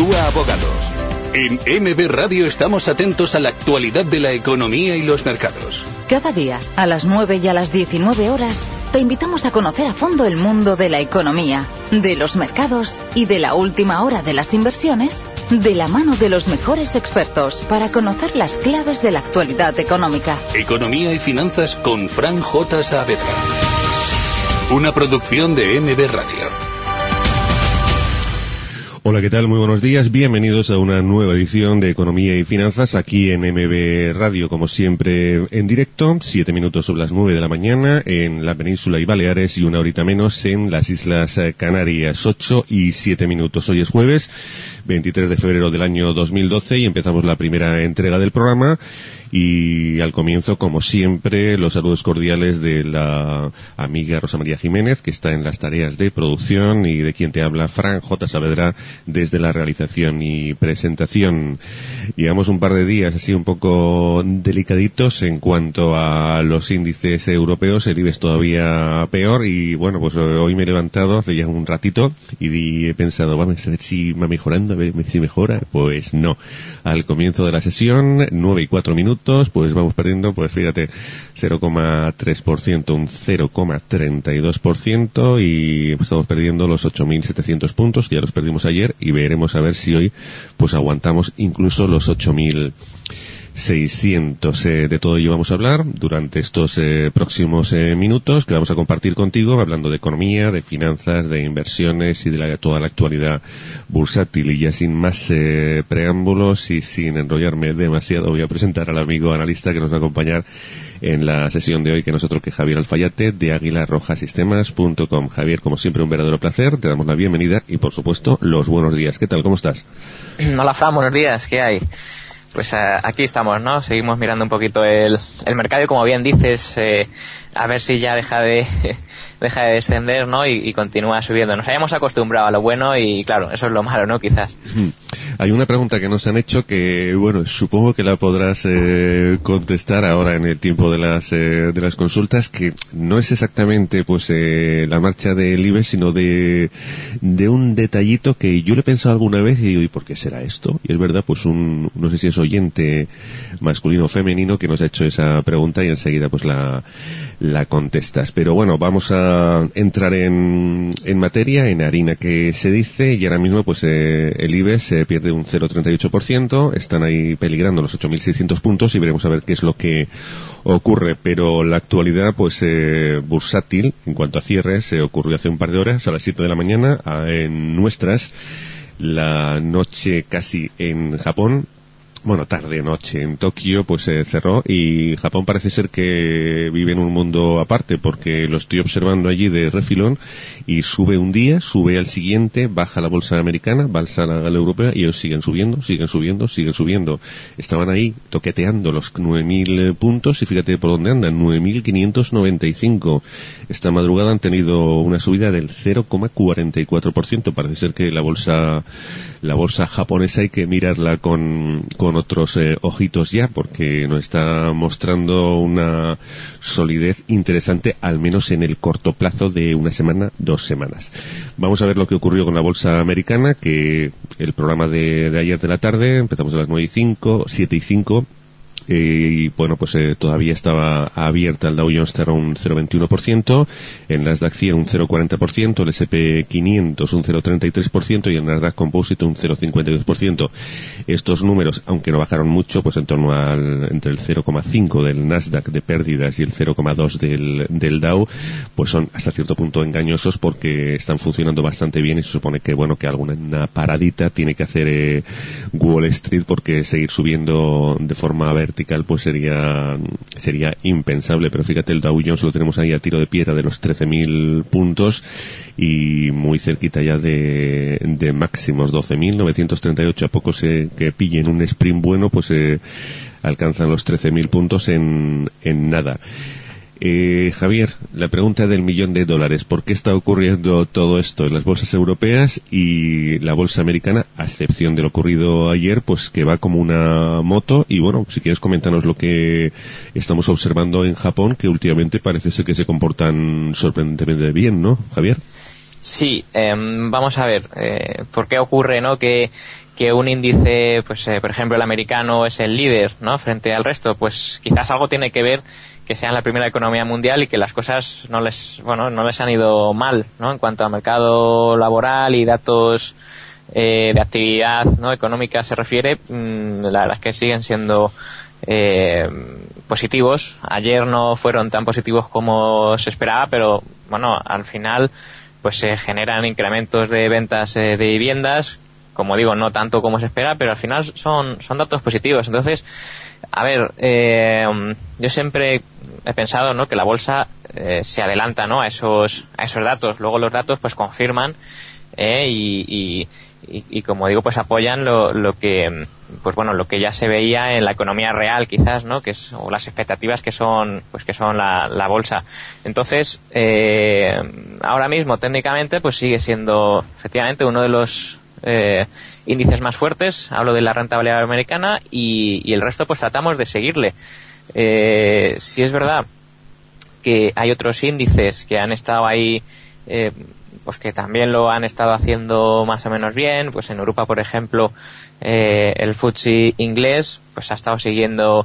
Mutua Abogados. En MB Radio estamos atentos a la actualidad de la economía y los mercados. Cada día, a las 9 y a las 19 horas, te invitamos a conocer a fondo el mundo de la economía, de los mercados y de la última hora de las inversiones, de la mano de los mejores expertos para conocer las claves de la actualidad económica. Economía y finanzas con Fran J. Saavedra. Una producción de MB Radio. Hola, ¿qué tal? Muy buenos días. Bienvenidos a una nueva edición de Economía y Finanzas aquí en MB Radio, como siempre en directo, 7 minutos sobre las 9 de la mañana en la península y Baleares y una horita menos en las Islas Canarias, 8 y 7 minutos. Hoy es jueves, 23 de febrero del año 2012 y empezamos la primera entrega del programa. Y al comienzo, como siempre, los saludos cordiales de la amiga Rosa María Jiménez, que está en las tareas de producción, y de quien te habla, Fran J. Saavedra, desde la realización y presentación. Llevamos un par de días así un poco delicaditos en cuanto a los índices europeos. El IBEX todavía peor y, bueno, pues hoy me he levantado hace ya un ratito y he pensado, vamos a ver si va mejorando, a ver si mejora. Pues no. Al comienzo de la sesión, 9 y 4 minutos, pues vamos perdiendo, pues fíjate, 0,3%, un 0,32%, y estamos perdiendo los 8.700 puntos, que ya los perdimos ayer, y veremos a ver si hoy pues aguantamos incluso los 8.600. De todo ello vamos a hablar durante estos próximos minutos que vamos a compartir contigo, hablando de economía, de finanzas, de inversiones y de toda la actualidad bursátil. Y ya sin más preámbulos y sin enrollarme demasiado, voy a presentar al amigo analista que nos va a acompañar en la sesión de hoy, que no es otro que Javier Alfayate de aguilarrojasistemas.com. Javier, como siempre, un verdadero placer, te damos la bienvenida y, por supuesto, los buenos días. ¿Qué tal? ¿Cómo estás? Hola, Fran, buenos días. ¿Qué hay? Pues aquí estamos, ¿no? Seguimos mirando un poquito el mercado y, como bien dices, a ver si ya deja de descender, ¿no? Y continúa subiendo. Nos habíamos acostumbrado a lo bueno y, claro, eso es lo malo, ¿no? Quizás. Hay una pregunta que nos han hecho que, bueno, supongo que la podrás contestar ahora en el tiempo de las consultas, que no es exactamente pues la marcha del IBEX, sino de un detallito que yo le he pensado alguna vez y digo, ¿y por qué será esto? Y es verdad, pues no sé si es oyente masculino o femenino que nos ha hecho esa pregunta y enseguida pues la contestas. Pero bueno, vamos a entrar en materia, en harina que se dice, y ahora mismo pues el IBEX pierde un 0,38%, están ahí peligrando los 8.600 puntos y veremos a ver qué es lo que ocurre. Pero la actualidad pues bursátil en cuanto a cierres ocurrió hace un par de horas, a las 7 de la mañana en nuestras, la noche casi en Japón. Bueno, tarde-noche en Tokio pues cerró, y Japón parece ser que vive en un mundo aparte, porque lo estoy observando allí de refilón, y sube un día, sube al siguiente, baja la bolsa americana, baja la europea, y ellos siguen subiendo. Estaban ahí toqueteando los 9.000 puntos y fíjate por dónde andan, 9.595. Esta madrugada han tenido una subida del 0,44%. Parece ser que la bolsa japonesa hay que mirarla con otros ojitos ya, porque nos está mostrando una solidez interesante, al menos en el corto plazo de una semana, 2 semanas. Vamos a ver lo que ocurrió con la bolsa americana, que el programa de ayer de la tarde, empezamos a las 9:05, 7:05, y bueno, pues todavía estaba abierta. El Dow Jones cerró un 0,21%, el Nasdaq 100 un 0,40%, el S&P 500 un 0,33% y el Nasdaq Composite un 0,52%. Estos números, aunque no bajaron mucho, pues en torno entre el 0,5 del Nasdaq de pérdidas y el 0,2 del Dow, pues son hasta cierto punto engañosos, porque están funcionando bastante bien y se supone que, bueno, que alguna paradita tiene que hacer Wall Street, porque seguir subiendo de forma vertical pues sería impensable. Pero fíjate, el Dow Jones lo tenemos ahí a tiro de piedra de los 13.000 puntos y muy cerquita ya de máximos, 12.938. A poco que pillen un sprint bueno, pues alcanzan los 13.000 puntos en nada. Javier, la pregunta del $1.000.000. ¿Por qué está ocurriendo todo esto en las bolsas europeas y la bolsa americana, a excepción de lo ocurrido ayer, pues que va como una moto? Y bueno, si quieres comentarnos lo que estamos observando en Japón, que últimamente parece ser que se comportan sorprendentemente bien, ¿no, Javier? Sí, vamos a ver, ¿por qué ocurre, ¿no?, que un índice, pues por ejemplo el americano es el líder, ¿no?, frente al resto? Pues quizás algo tiene que ver que sean la primera economía mundial y que las cosas no les han ido mal, ¿no?, en cuanto a mercado laboral y datos de actividad, ¿no?, económica se refiere. La verdad es que siguen siendo positivos. Ayer no fueron tan positivos como se esperaba, pero bueno, al final pues se generan incrementos de ventas de viviendas, como digo, no tanto como se espera, pero al final son datos positivos. Entonces, a ver, yo siempre he pensado, ¿no?, que la bolsa se adelanta, ¿no?, a esos datos. Luego los datos pues confirman y como digo, pues apoyan lo que ya se veía en la economía real, quizás, ¿no?, o las expectativas que son la bolsa. Entonces, ahora mismo técnicamente pues sigue siendo efectivamente uno de los índices más fuertes. Hablo de la rentabilidad americana y el resto pues tratamos de seguirle. Si es verdad que hay otros índices que han estado ahí, pues que también lo han estado haciendo más o menos bien. Pues en Europa, por ejemplo, el FTSE inglés pues ha estado siguiendo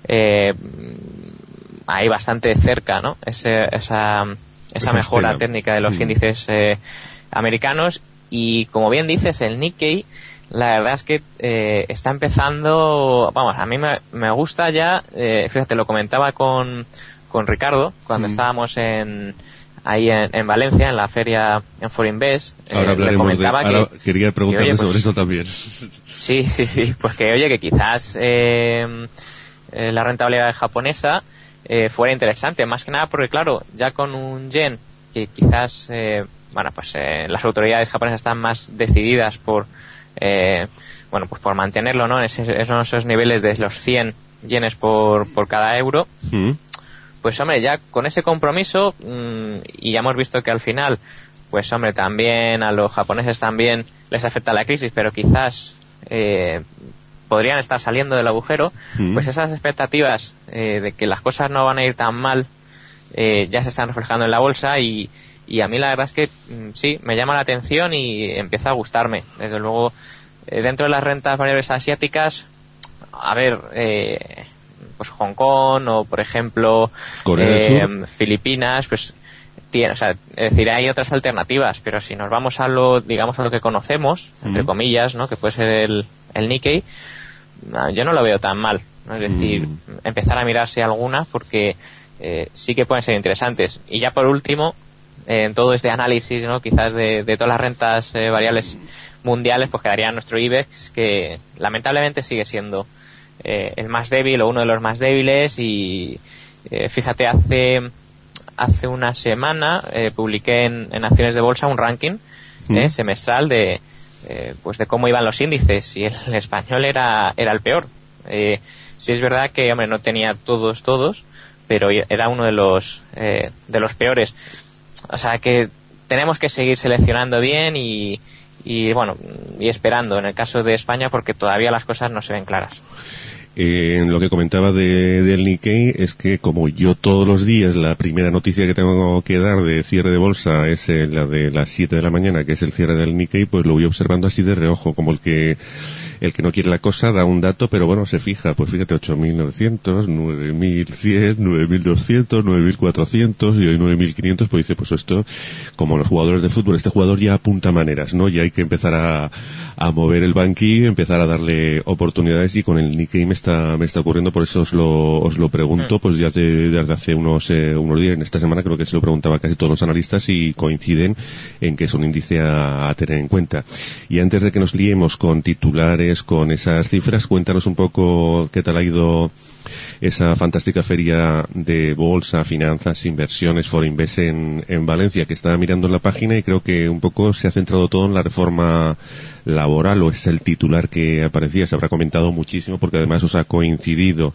ahí bastante cerca, ¿no?, esa mejora técnica de los índices americanos. Y como bien dices, el Nikkei, la verdad es que está empezando, vamos, a mí me gusta ya. Fíjate, lo comentaba con Ricardo cuando estábamos ahí en Valencia, en la feria en Forinvest. Ahora hablaremos quería preguntarle sobre eso también. Sí, pues que quizás la rentabilidad japonesa fuera interesante, más que nada porque, claro, ya con un yen que quizás las autoridades japonesas están más decididas por por mantenerlo, ¿no?, en esos niveles de los 100 yenes por cada euro. Pues hombre, ya con ese compromiso, y ya hemos visto que al final, pues hombre, también a los japoneses también les afecta la crisis, pero quizás podrían estar saliendo del agujero. Pues esas expectativas de que las cosas no van a ir tan mal ya se están reflejando en la bolsa, y a mí la verdad es que sí, me llama la atención y empieza a gustarme. Desde luego, dentro de las rentas variables asiáticas, a ver, pues Hong Kong o por ejemplo Filipinas, pues tiene, es decir, hay otras alternativas, pero si nos vamos a lo que conocemos, entre comillas, ¿no?, que puede ser el Nikkei, yo no lo veo tan mal, ¿no? Es decir, empezar a mirarse algunas porque sí que pueden ser interesantes. Y ya por último, en todo este análisis, ¿no?, quizás de todas las rentas variables mundiales, pues quedaría nuestro IBEX, que lamentablemente sigue siendo el más débil o uno de los más débiles. Y fíjate, hace una semana publiqué en Acciones de Bolsa un ranking semestral de cómo iban los índices, y el español era el peor. Sí es verdad que, hombre, no tenía todos, pero era uno de los peores. O sea que tenemos que seguir seleccionando bien y esperando en el caso de España, porque todavía las cosas no se ven claras. Lo que comentaba del Nikkei es que, como yo todos los días la primera noticia que tengo que dar de cierre de bolsa es la de las 7 de la mañana, que es el cierre del Nikkei, pues lo voy observando así de reojo, como el que no quiere la cosa da un dato, pero bueno, se fija, pues fíjate, 8.900, 9.100, 9.200, 9.400 y hoy 9.500, pues dice, pues esto, como los jugadores de fútbol, este jugador ya apunta maneras, ¿no? Ya hay que empezar a mover el banquillo, empezar a darle oportunidades, y con el Nikkei me está ocurriendo. Por eso os lo pregunto, pues ya desde hace unos días. En esta semana creo que se lo preguntaba a casi todos los analistas y coinciden en que es un índice a tener en cuenta. Y antes de que nos liemos con titulares, con esas cifras, cuéntanos un poco qué tal ha ido esa fantástica feria de bolsa, finanzas, inversiones, Forinvest en Valencia, que estaba mirando en la página y creo que un poco se ha centrado todo en la reforma laboral, o es el titular que aparecía. Se habrá comentado muchísimo porque además os ha coincidido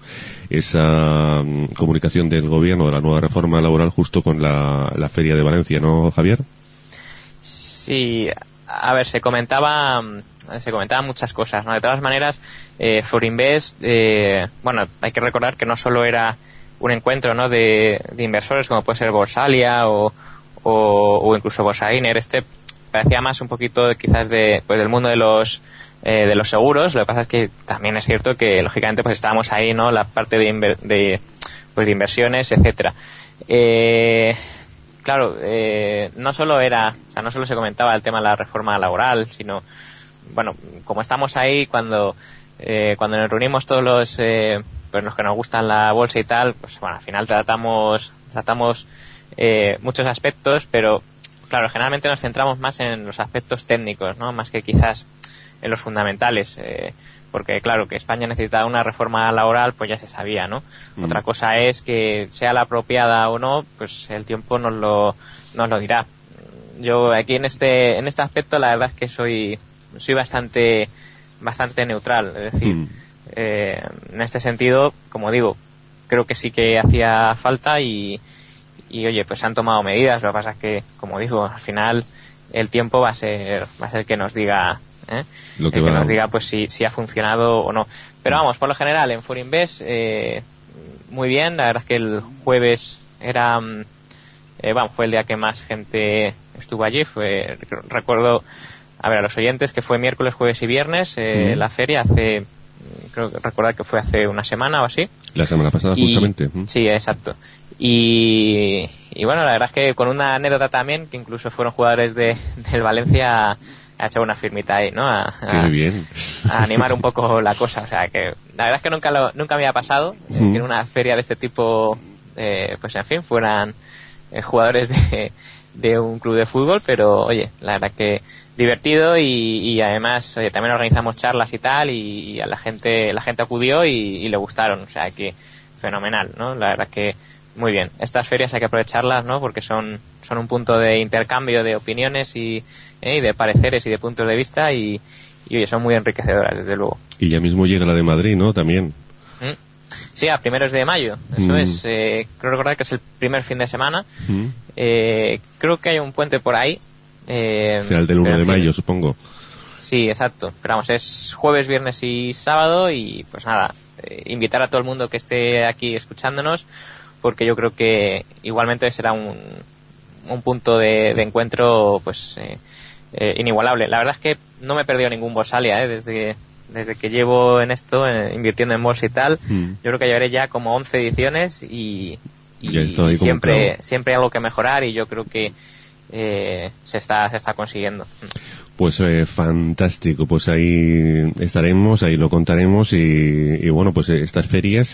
esa comunicación del gobierno de la nueva reforma laboral justo con la feria de Valencia, ¿no, Javier? Sí, a ver, se comentaban muchas cosas, ¿no? De todas maneras, Forinvest, hay que recordar que no solo era un encuentro, ¿no?, de inversores como puede ser Borsalia o o incluso Borsaliner. Parecía más un poquito quizás del mundo de los seguros. Lo que pasa es que también es cierto que lógicamente pues estábamos ahí, ¿no? La parte de inversiones, etcétera. Claro, no solo se comentaba el tema de la reforma laboral, sino, bueno, como estamos ahí cuando nos reunimos todos los que nos gustan la bolsa y tal, pues bueno, al final tratamos muchos aspectos, pero claro, generalmente nos centramos más en los aspectos técnicos, ¿no? Más que quizás en los fundamentales, porque claro, que España necesita una reforma laboral, pues ya se sabía, ¿no? Otra cosa es que sea la apropiada o no, pues el tiempo nos lo dirá. Yo aquí en este aspecto la verdad es que soy bastante neutral, es decir, en este sentido, como digo, creo que sí que hacía falta y oye, pues se han tomado medidas. Lo que pasa es que, como digo, al final el tiempo va a ser que nos diga, que nos diga pues si ha funcionado o no. Pero vamos, por lo general en Forinvest muy bien. La verdad es que el jueves fue el día que más gente estuvo allí. Recuerdo a los oyentes que fue miércoles, jueves y viernes la feria creo que recordar que fue hace una semana o así. La semana pasada, justamente. Sí, exacto. Y bueno, la verdad es que con una anécdota también, que incluso fueron jugadores del Valencia a echar una firmita ahí, ¿no? Qué bien. A animar un poco la cosa. O sea, que la verdad es que nunca me había pasado que en una feria de este tipo, pues en fin, fueran jugadores de un club de fútbol, pero oye, la verdad que divertido y además, oye, también organizamos charlas y tal y a la gente acudió y le gustaron. O sea, que fenomenal, ¿no? La verdad que muy bien. Estas ferias hay que aprovecharlas, ¿no? Porque son un punto de intercambio de opiniones y de pareceres y de puntos de vista y oye, son muy enriquecedoras, desde luego. Y ya mismo llega la de Madrid, ¿no? También. Sí, a primeros de mayo, eso es. Creo recordar que es el primer fin de semana. Creo que hay un puente por ahí. Será el del 1 de mayo, supongo. Sí, exacto. Pero vamos, es jueves, viernes y sábado y pues nada, invitar a todo el mundo que esté aquí escuchándonos, porque yo creo que igualmente será un punto de encuentro pues inigualable. La verdad es que no me he perdido ningún Borsalia desde que llevo en esto, invirtiendo en bolsa y tal. Yo creo que llevaré ya como 11 ediciones y siempre hay algo que mejorar y yo creo que se está consiguiendo. Pues fantástico, pues ahí estaremos, ahí lo contaremos y bueno, pues estas ferias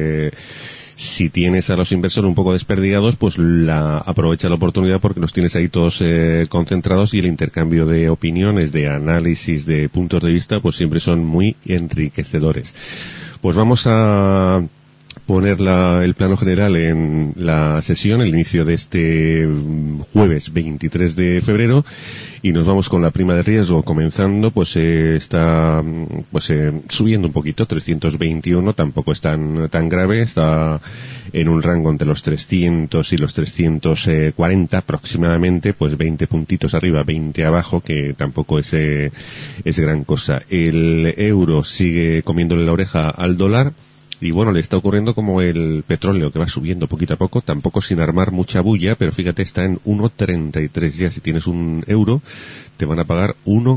si tienes a los inversores un poco desperdigados, pues aprovecha la oportunidad porque los tienes ahí todos concentrados y el intercambio de opiniones, de análisis, de puntos de vista, pues siempre son muy enriquecedores. Pues vamos a poner el plano general en la sesión, el inicio de este jueves 23 de febrero, y nos vamos con la prima de riesgo comenzando, pues está subiendo un poquito, 321, tampoco es tan grave, está en un rango entre los 300 y los 340 aproximadamente, pues 20 puntitos arriba, 20 abajo, que tampoco es gran cosa. El euro sigue comiéndole la oreja al dólar. Y bueno, le está ocurriendo como el petróleo, que va subiendo poquito a poco, tampoco sin armar mucha bulla, pero fíjate, está en 1,33 ya. Si tienes un euro, te van a pagar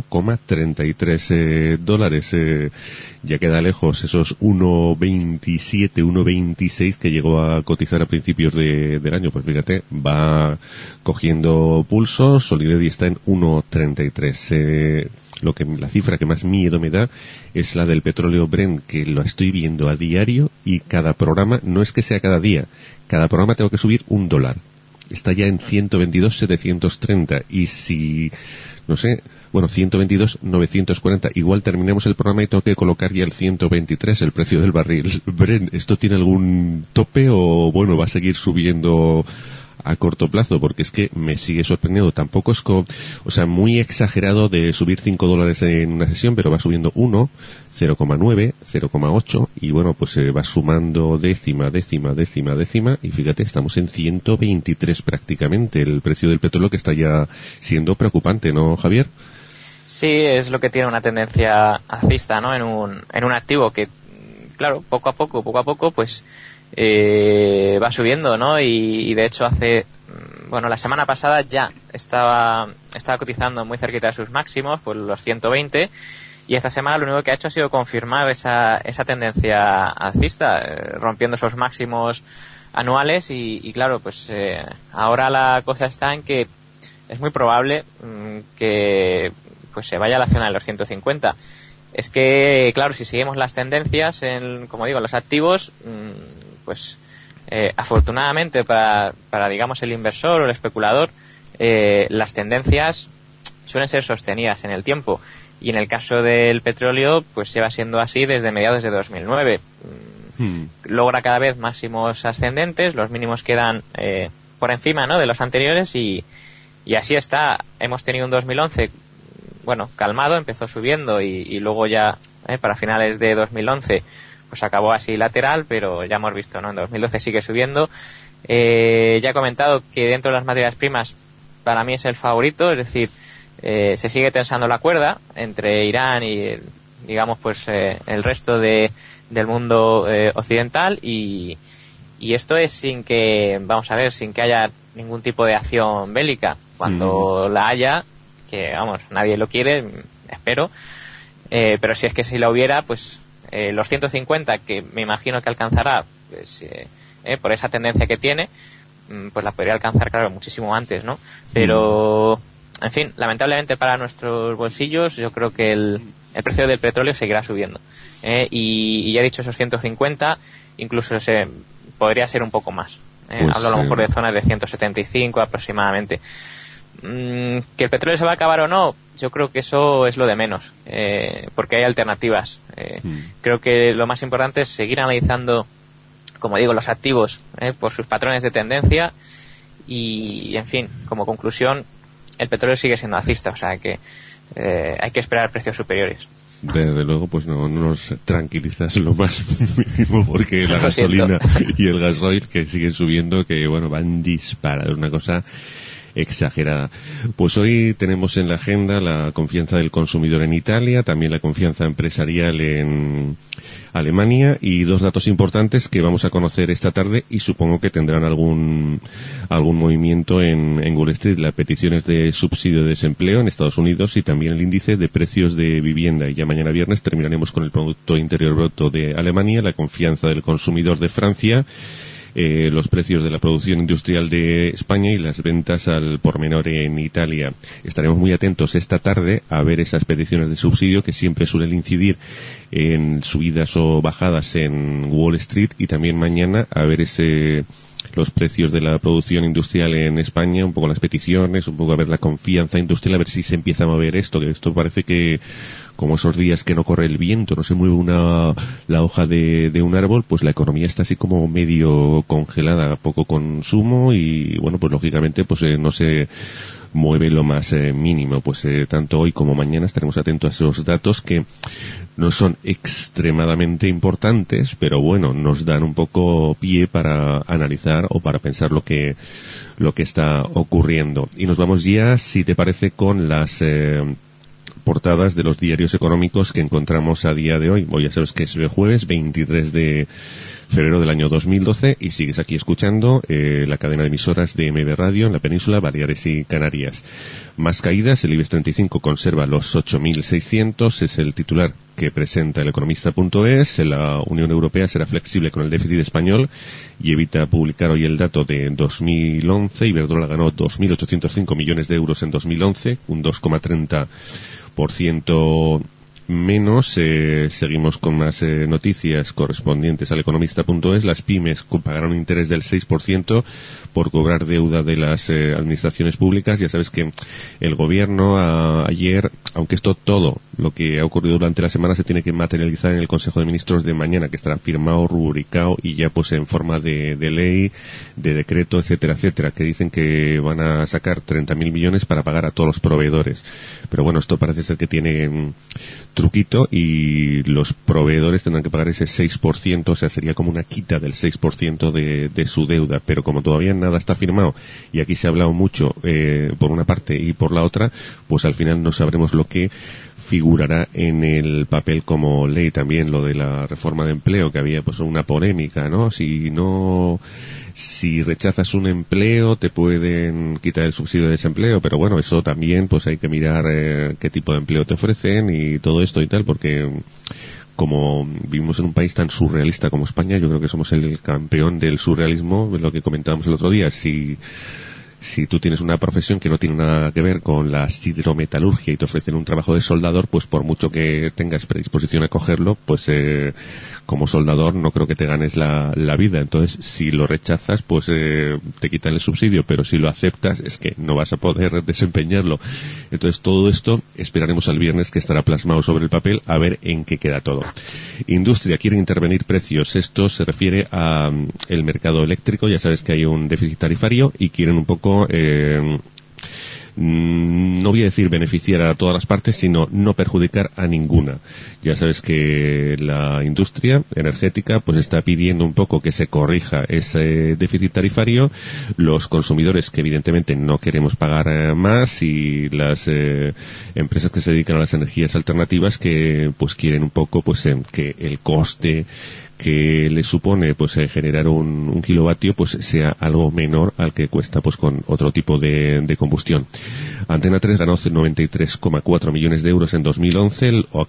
1,33 dólares. Ya queda lejos esos 1,27, 1,26 que llegó a cotizar a principios del año. Pues fíjate, va cogiendo pulso. Solidity está en 1,33. La cifra que más miedo me da es la del petróleo Brent, que lo estoy viendo a diario y cada programa, no es que sea cada día, cada programa tengo que subir $1. Está ya en 122,730 y si, no sé, 122,940, igual terminemos el programa y tengo que colocar ya el 123, el precio del barril Brent. ¿Esto tiene algún tope o bueno, va a seguir subiendo a corto plazo? Porque es que me sigue sorprendiendo. Tampoco es muy exagerado de subir $5 en una sesión, pero va subiendo 1, 0,9, 0,8 y bueno, pues se va sumando décima y fíjate, estamos en 123 prácticamente, el precio del petróleo, que está ya siendo preocupante, ¿no, Javier? Sí, es lo que tiene una tendencia alcista, ¿no? En un activo que, claro, poco a poco, pues va subiendo, ¿no? Y de hecho hace bueno, la semana pasada ya estaba cotizando muy cerquita de sus máximos, por los 120, y esta semana lo único que ha hecho ha sido confirmar esa tendencia alcista, rompiendo esos máximos anuales y claro, pues ahora la cosa está en que es muy probable que pues se vaya a la zona de los 150. Es que, claro, si seguimos las tendencias como digo, los activos, pues afortunadamente para digamos el inversor o el especulador, las tendencias suelen ser sostenidas en el tiempo, y en el caso del petróleo pues lleva siendo así desde mediados de 2009. Logra cada vez máximos ascendentes, los mínimos quedan por encima, ¿no?, de los anteriores, y así está. Hemos tenido un 2011 bueno, calmado, empezó subiendo y luego ya para finales de 2011 pues acabó así lateral, pero ya hemos visto, ¿no?, en 2012 sigue subiendo. Ya he comentado que dentro de las materias primas para mí es el favorito, es decir, se sigue tensando la cuerda entre Irán y digamos pues el resto del mundo occidental, y esto es sin que haya ningún tipo de acción bélica. Cuando la haya, que vamos, nadie lo quiere, espero, pero si es que si la hubiera, pues los 150 que me imagino que alcanzará, pues, por esa tendencia que tiene, pues la podría alcanzar, claro, muchísimo antes, ¿no? Pero, en fin, lamentablemente para nuestros bolsillos, yo creo que el precio del petróleo seguirá subiendo. Y ya he dicho, esos 150, incluso podría ser un poco más. Pues, hablo a lo mejor de zonas de 175 aproximadamente. Que el petróleo se va a acabar o no, yo creo que eso es lo de menos, porque hay alternativas. Creo que lo más importante es seguir analizando, como digo, los activos por sus patrones de tendencia, y en fin, como conclusión, el petróleo sigue siendo alcista, o sea que hay que esperar precios superiores. Desde luego, pues no nos tranquilizas lo más mínimo, porque la gasolina y el gasoil que siguen subiendo, que bueno, van disparados, una cosa exagerada. Pues hoy tenemos en la agenda la confianza del consumidor en Italia, también la confianza empresarial en Alemania, y dos datos importantes que vamos a conocer esta tarde y supongo que tendrán algún movimiento en Wall Street: las peticiones de subsidio de desempleo en Estados Unidos y también el índice de precios de vivienda. Y ya mañana viernes terminaremos con el Producto Interior Bruto de Alemania, la confianza del consumidor de Francia, los precios de la producción industrial de España y las ventas al por menor en Italia. Estaremos muy atentos esta tarde a ver esas peticiones de subsidio que siempre suelen incidir en subidas o bajadas en Wall Street, y también mañana a ver los precios de la producción industrial en España, un poco las peticiones, un poco a ver la confianza industrial, a ver si se empieza a mover esto, que esto parece que como esos días que no corre el viento, no se mueve la hoja de un árbol, pues la economía está así como medio congelada, poco consumo, y bueno, pues lógicamente pues no se mueve lo más mínimo. Pues tanto hoy como mañana estaremos atentos a esos datos que no son extremadamente importantes, pero bueno, nos dan un poco pie para analizar o para pensar lo que está ocurriendo. Y nos vamos ya, si te parece, con las portadas de los diarios económicos que encontramos a día de hoy. Hoy ya sabes que es el jueves 23 de febrero del año 2012 y sigues aquí escuchando la cadena de emisoras de MB Radio en la península, Baleares y Canarias. Más caídas, el IBEX 35 conserva los 8.600, es el titular que presenta el economista.es. La Unión Europea será flexible con el déficit español y evita publicar hoy el dato de 2011. Iberdrola ganó 2.805 millones de euros en 2011, un 2,30% menos. Seguimos con más noticias correspondientes al economista.es. Las pymes pagarán un interés del 6% por cobrar deuda de las administraciones públicas. Ya sabes que el gobierno ayer, aunque esto todo lo que ha ocurrido durante la semana se tiene que materializar en el Consejo de Ministros de mañana, que estará firmado, rubricado y ya pues en forma de ley, de decreto, etcétera, etcétera, que dicen que van a sacar 30.000 millones para pagar a todos los proveedores. Pero bueno, esto parece ser que tiene truquito y los proveedores tendrán que pagar ese 6%, o sea, sería como una quita del 6% de su deuda, pero como todavía nada está firmado y aquí se ha hablado mucho por una parte y por la otra, pues al final no sabremos lo que figurará en el papel como ley. También lo de la reforma de empleo, que había pues una polémica, ¿no? Si no Si rechazas un empleo, te pueden quitar el subsidio de desempleo, pero bueno, eso también pues hay que mirar qué tipo de empleo te ofrecen y todo esto y tal, porque como vivimos en un país tan surrealista como España, yo creo que somos el campeón del surrealismo, lo que comentábamos el otro día. Si tú tienes una profesión que no tiene nada que ver con la hidrometalurgia y te ofrecen un trabajo de soldador, pues por mucho que tengas predisposición a cogerlo, pues como soldador no creo que te ganes la vida. Entonces, si lo rechazas, pues te quitan el subsidio, pero si lo aceptas es que no vas a poder desempeñarlo. Entonces, todo esto esperaremos al viernes, que estará plasmado sobre el papel, a ver en qué queda todo. Industria quiere intervenir precios. Esto se refiere a el mercado eléctrico. Ya sabes que hay un déficit tarifario y quieren un poco no voy a decir beneficiar a todas las partes, sino no perjudicar a ninguna. Ya sabes que la industria energética pues está pidiendo un poco que se corrija ese déficit tarifario. Los consumidores, que evidentemente no queremos pagar más, y las empresas que se dedican a las energías alternativas, que pues quieren un poco pues que el coste que le supone pues generar un kilovatio pues sea algo menor al que cuesta pues con otro tipo de combustión. Antena 3 ganó 93,4 millones de euros en 2011, o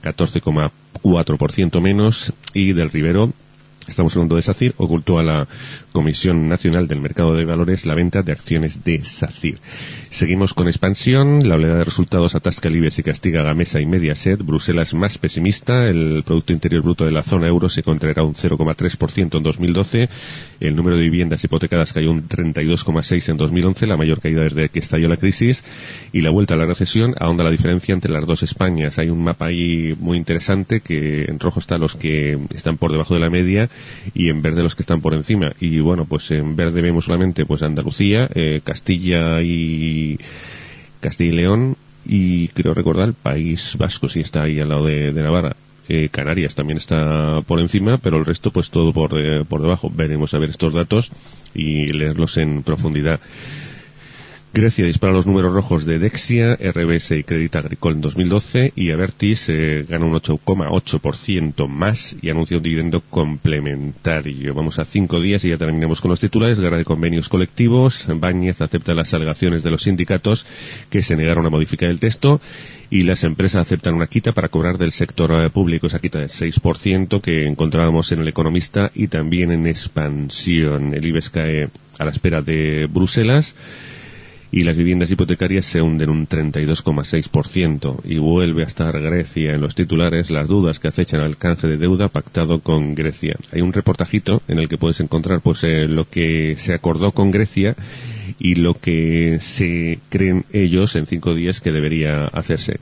14,4% menos, y Del Rivero, estamos hablando de SACIR, ocultó a la Comisión Nacional del Mercado de Valores la venta de acciones de SACIR. Seguimos con expansión. La oleada de resultados atasca el IBEX y castiga a Gamesa y Mediaset. Bruselas más pesimista. El Producto Interior Bruto de la zona euro se contraerá un 0,3% en 2012. El número de viviendas hipotecadas cayó un 32,6% en 2011, la mayor caída desde que estalló la crisis. Y la vuelta a la recesión ahonda la diferencia entre las dos Españas. Hay un mapa ahí muy interesante, que en rojo están los que están por debajo de la media y en verde los que están por encima. Y bueno, pues en verde vemos solamente pues Andalucía, Castilla y León, y creo recordar el País Vasco, sí está ahí al lado de Navarra. Canarias también está por encima, pero el resto pues todo por debajo. Veremos a ver estos datos y leerlos en profundidad. Grecia dispara los números rojos de Dexia, RBS y Crédit Agricole en 2012, y Abertis gana un 8,8% más y anuncia un dividendo complementario. Vamos a 5 días y ya terminamos con los titulares. Guerra de convenios colectivos. Báñez acepta las alegaciones de los sindicatos, que se negaron a modificar el texto, y las empresas aceptan una quita para cobrar del sector público, esa quita del 6% que encontrábamos en El Economista y también en Expansión. El IBEX cae a la espera de Bruselas, y las viviendas hipotecarias se hunden un 32,6%. Y vuelve a estar Grecia en los titulares. Las dudas que acechan al canje de deuda pactado con Grecia. Hay un reportajito en el que puedes encontrar pues lo que se acordó con Grecia y lo que se creen ellos en 5 días que debería hacerse.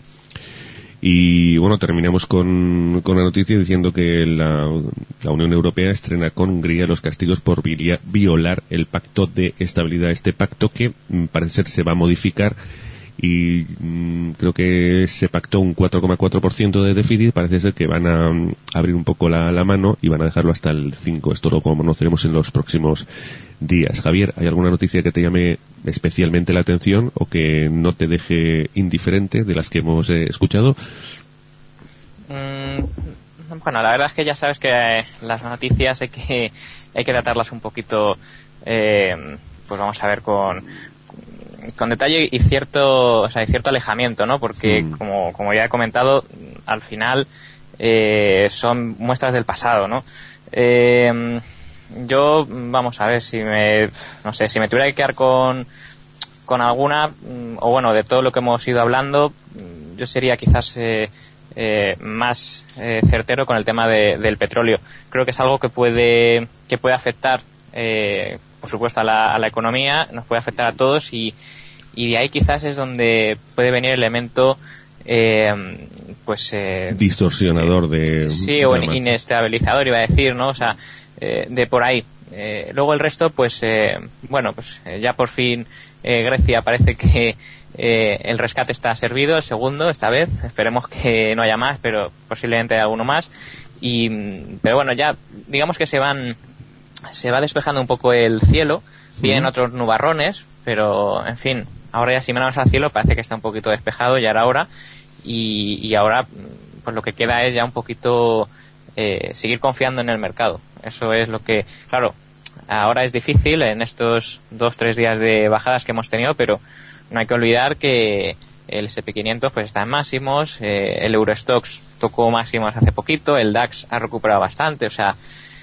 Y bueno, terminamos con la noticia diciendo que la Unión Europea estrena con Hungría los castigos por violar el pacto de estabilidad. Este pacto que parece ser se va a modificar, y creo que se pactó un 4,4% de déficit. Parece ser que van a abrir un poco la mano y van a dejarlo hasta el 5%. Esto lo conoceremos en los próximos días. Javier, ¿hay alguna noticia que te llame especialmente la atención o que no te deje indiferente de las que hemos escuchado? Bueno, la verdad es que ya sabes que las noticias hay que tratarlas un poquito, pues vamos a ver con detalle y cierto alejamiento, ¿no? Porque como ya he comentado, al final son muestras del pasado, ¿no? Yo, vamos a ver, si me tuviera que quedar con alguna, o bueno, de todo lo que hemos ido hablando, yo sería quizás más certero con el tema del petróleo. Creo que es algo que puede afectar, por supuesto, a la economía, nos puede afectar a todos, y de ahí quizás es donde puede venir el elemento distorsionador sí, o inestabilizador, iba a decir, ¿no? O sea, de por ahí. Luego el resto, pues ya por fin Grecia parece que el rescate está servido, el segundo esta vez. Esperemos que no haya más, pero posiblemente haya alguno más. Pero bueno, ya digamos que se va despejando un poco el cielo. Vienen otros nubarrones, pero en fin, ahora ya si miramos al cielo parece que está un poquito despejado, ya era hora. Y ahora pues lo que queda es ya un poquito seguir confiando en el mercado. Eso es lo que, claro, ahora es difícil en estos 2-3 días de bajadas que hemos tenido, pero no hay que olvidar que el S&P 500 pues está en máximos, el Eurostoxx tocó máximos hace poquito, el DAX ha recuperado bastante, o sea,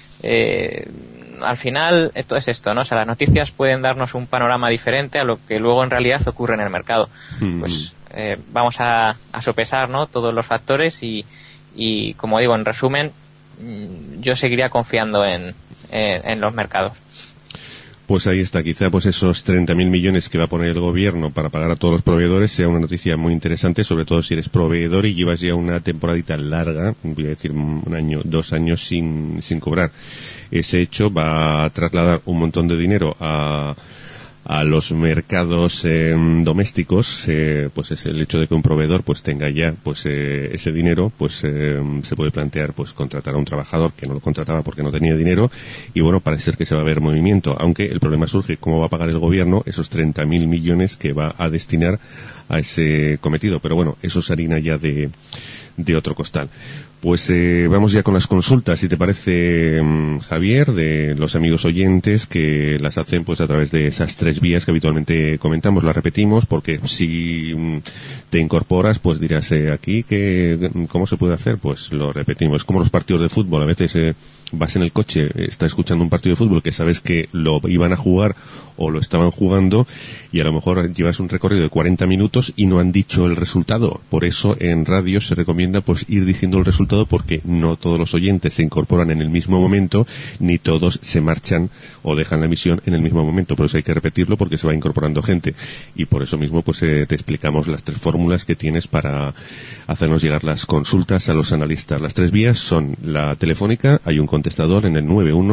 al final esto es esto, ¿no? O sea, las noticias pueden darnos un panorama diferente a lo que luego en realidad ocurre en el mercado. Pues vamos a sopesar, ¿no?, todos los factores y como digo, en resumen, yo seguiría confiando en los mercados. Pues ahí está, quizá pues esos 30.000 millones que va a poner el gobierno para pagar a todos los proveedores sea una noticia muy interesante, sobre todo si eres proveedor y llevas ya una temporadita larga, voy a decir 1 año, 2 años sin cobrar. Ese hecho va a trasladar un montón de dinero a los mercados domésticos, pues es el hecho de que un proveedor pues tenga ya pues ese dinero, pues se puede plantear pues contratar a un trabajador que no lo contrataba porque no tenía dinero, y bueno, parece ser que se va a ver movimiento, aunque el problema surge cómo va a pagar el gobierno esos 30.000 millones que va a destinar a ese cometido, pero bueno, eso es harina ya de otro costal. Pues vamos ya con las consultas, si te parece, Javier, de los amigos oyentes que las hacen pues a través de esas 3 vías que habitualmente comentamos. Las repetimos porque si te incorporas pues dirás aquí que ¿cómo se puede hacer? Pues lo repetimos. Es como los partidos de fútbol, a veces vas en el coche, estás escuchando un partido de fútbol que sabes que lo iban a jugar o lo estaban jugando y a lo mejor llevas un recorrido de 40 minutos y no han dicho el resultado. Por eso en radio se recomienda pues ir diciendo el resultado, porque no todos los oyentes se incorporan en el mismo momento, ni todos se marchan o dejan la emisión en el mismo momento. Por eso hay que repetirlo, porque se va incorporando gente. Y por eso mismo pues te explicamos las 3 fórmulas que tienes para hacernos llegar las consultas a los analistas. Las 3 vías son la telefónica, hay un contestador en el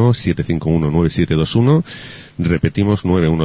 917519721. Repetimos,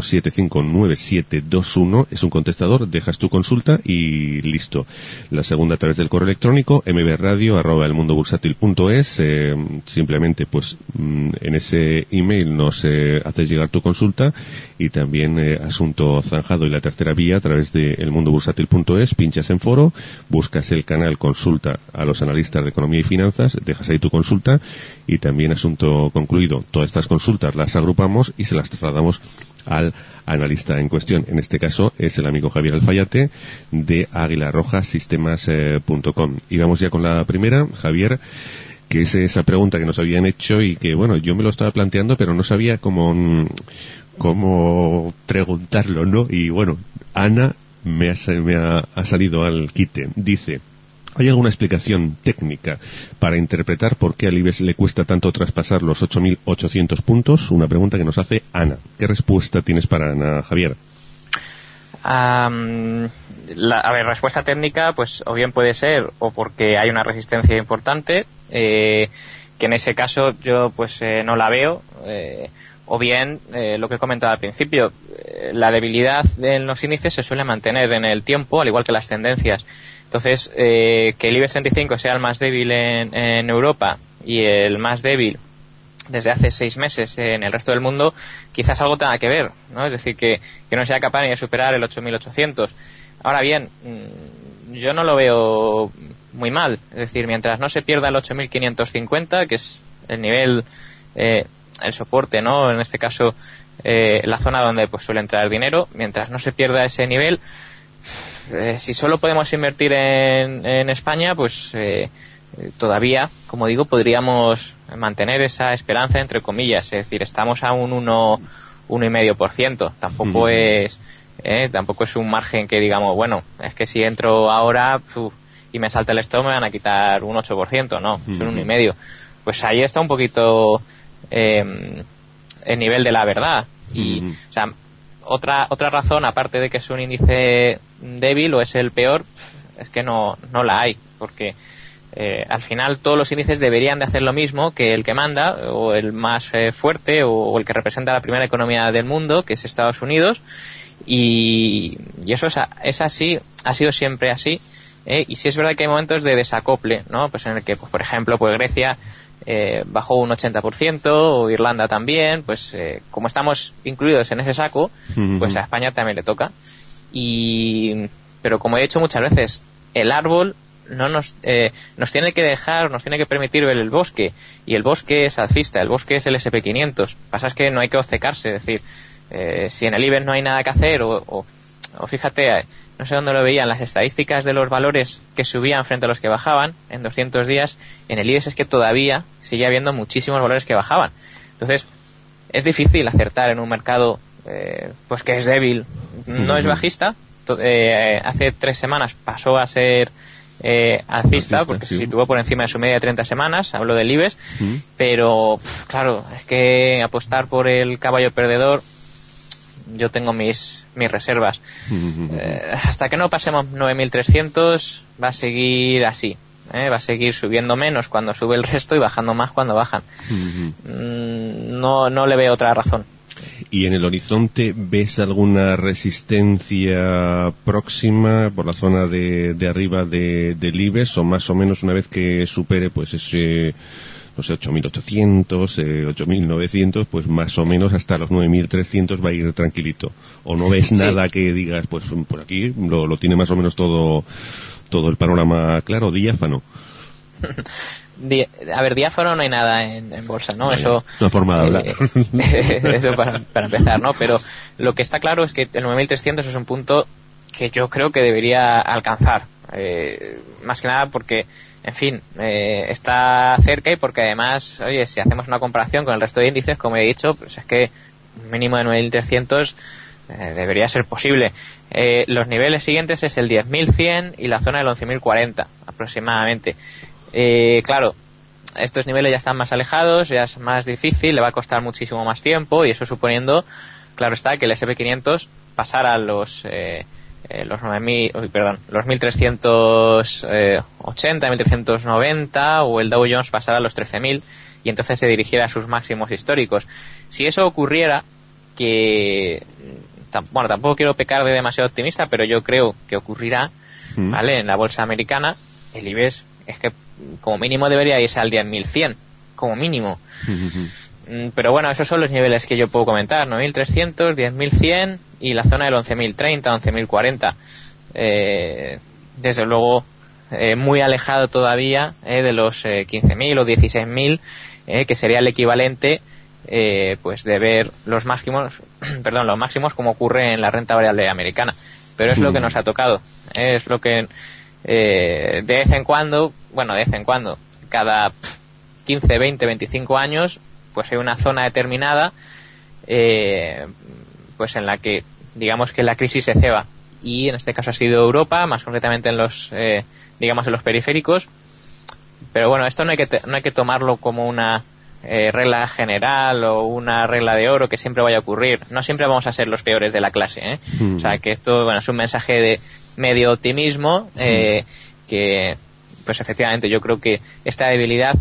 917519721, es un contestador, dejas tu consulta y listo. La segunda a través del correo electrónico, mbradio@elmundobursátil.es, simplemente pues en ese email nos haces llegar tu consulta, y también asunto zanjado. Y la tercera vía a través de elmundobursátil.es, pinchas en foro, buscas el canal consulta a los analistas de economía y finanzas, dejas ahí tu consulta y también asunto concluido. Todas estas consultas las agrupamos y se las trasladamos al analista en cuestión. En este caso es el amigo Javier Alfayate de aguilarrojasistemas.com. Y vamos ya con la primera, Javier, que es esa pregunta que nos habían hecho y que, bueno, yo me lo estaba planteando, pero no sabía cómo preguntarlo, ¿no? Y bueno, Ana me ha salido al quite. Dice: ¿hay alguna explicación técnica para interpretar por qué al IBEX le cuesta tanto traspasar los 8.800 puntos? Una pregunta que nos hace Ana. ¿Qué respuesta tienes para Ana, Javier? A ver, respuesta técnica, pues o bien puede ser o porque hay una resistencia importante, que en ese caso yo pues no la veo, o bien lo que he comentado al principio, la debilidad en los índices se suele mantener en el tiempo, al igual que las tendencias. Entonces, que el IBEX 35 sea el más débil en Europa y el más débil desde hace 6 meses en el resto del mundo, quizás algo tenga que ver, ¿no? Es decir, que no sea capaz ni de superar el 8.800. Ahora bien, yo no lo veo muy mal. Es decir, mientras no se pierda el 8.550, que es el nivel, el soporte, ¿no? En este caso, la zona donde pues suele entrar el dinero, mientras no se pierda ese nivel, si solo podemos invertir en España, pues todavía, como digo, podríamos mantener esa esperanza entre comillas. Es decir, estamos a un 1,5%. Tampoco es un margen que digamos, bueno, es que si entro ahora y me salta el stop me van a quitar un 8%. No, es un 1,5%. Pues ahí está un poquito el nivel de la verdad. Y, o sea, otra razón, aparte de que es un índice débil o es el peor, es que no la hay, porque al final todos los índices deberían de hacer lo mismo que el que manda, o el más fuerte, o el que representa la primera economía del mundo, que es Estados Unidos, y eso es así, ha sido siempre así, y sí es verdad que hay momentos de desacople, ¿no? Pues en el que, pues, por ejemplo, pues Grecia bajó un 80%, o Irlanda también, pues como estamos incluidos en ese saco, pues a España también le toca. Pero como he dicho muchas veces, el árbol no nos tiene que permitir ver el bosque, y el bosque es alcista, el bosque es el SP500. Pasa es que no hay que obcecarse, es decir, si en el IBEX no hay nada que hacer, o fíjate, no sé dónde lo veían, las estadísticas de los valores que subían frente a los que bajaban en 200 días, en el IBEX es que todavía sigue habiendo muchísimos valores que bajaban. Entonces, es difícil acertar en un mercado pues que es débil, no es bajista. Hace 3 semanas pasó a ser alcista, porque se situó por encima de su media de 30 semanas, hablo del IBEX, pero claro, es que apostar por el caballo perdedor, yo tengo mis reservas. Hasta que no pasemos 9.300 va a seguir así, va a seguir subiendo menos cuando sube el resto y bajando más cuando bajan. No le veo otra razón. ¿Y en el horizonte ves alguna resistencia próxima por la zona de arriba del IBEX, o más o menos una vez que supere pues ese, no sé, 8.800, 8.900, pues más o menos hasta los 9.300 va a ir tranquilito? ¿O no ves nada que digas, pues por aquí lo tiene más o menos todo el panorama claro, diáfano? A ver, diáfano no hay nada en bolsa, ¿no? Eso, una forma de hablar. Eso para empezar, ¿no? Pero lo que está claro es que el 9.300 es un punto que yo creo que debería alcanzar. Más que nada porque, en fin, está cerca, y porque además, oye, si hacemos una comparación con el resto de índices, como he dicho, pues es que un mínimo de 9.300 debería ser posible. Los niveles siguientes es el 10.100 y la zona del 11.040 aproximadamente. Claro, estos niveles ya están más alejados, ya es más difícil, le va a costar muchísimo más tiempo, y eso suponiendo, claro está, que el S&P500 pasara los 1.380, 1.390, o el Dow Jones pasara a los 13.000, y entonces se dirigiera a sus máximos históricos. Si eso ocurriera, que bueno, tampoco quiero pecar de demasiado optimista, pero yo creo que ocurrirá, ¿vale? En la bolsa americana, el IBEX es que como mínimo debería irse al 10.100, como mínimo. Pero bueno, esos son los niveles que yo puedo comentar: 9.300, 10.100 y la zona del 11.030, 11.040. Desde luego, muy alejado todavía de los 15.000 o 16.000, que sería el equivalente pues de ver los máximos como ocurre en la renta variable americana. Pero es lo que nos ha tocado, es lo que de vez en cuando, cada 15, 20, 25 años, pues hay una zona determinada pues en la que digamos que la crisis se ceba, y en este caso ha sido Europa, más concretamente en los en los periféricos. Pero bueno, esto no hay que tomarlo como una regla general o una regla de oro que siempre vaya a ocurrir. No siempre vamos a ser los peores de la clase, O sea, que esto, bueno, es un mensaje de medio optimismo, que pues efectivamente yo creo que esta debilidad,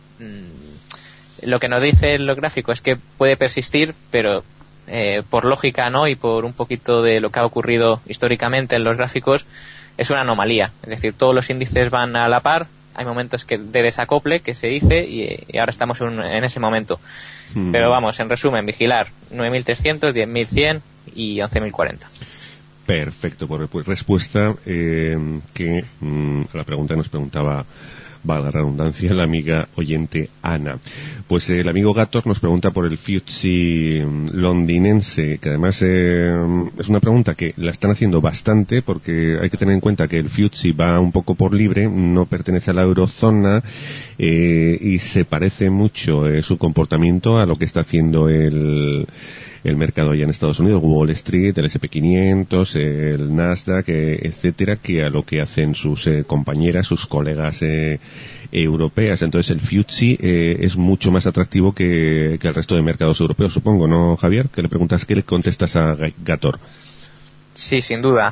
lo que nos dice los gráficos es que puede persistir, pero por lógica, ¿no? Y por un poquito de lo que ha ocurrido históricamente en los gráficos, es una anomalía. Es decir, todos los índices van a la par, hay momentos de desacople, que se dice, y ahora estamos en ese momento. Pero vamos, en resumen, vigilar 9.300, 10.100 y 11.040. Perfecto, por respuesta que a la pregunta que nos preguntaba, valga la redundancia, la amiga oyente Ana. Pues el amigo Gator nos pregunta por el FTSE londinense, que además es una pregunta que la están haciendo bastante, porque hay que tener en cuenta que el FTSE va un poco por libre, no pertenece a la eurozona, y se parece mucho su comportamiento a lo que está haciendo el mercado allá en Estados Unidos, Wall Street, el S&P500, el Nasdaq, etcétera, que a lo que hacen sus compañeras, sus colegas europeas. Entonces el FTSE es mucho más atractivo que el resto de mercados europeos, supongo, ¿no, Javier? ¿Qué le contestas a Gator? Sí, sin duda.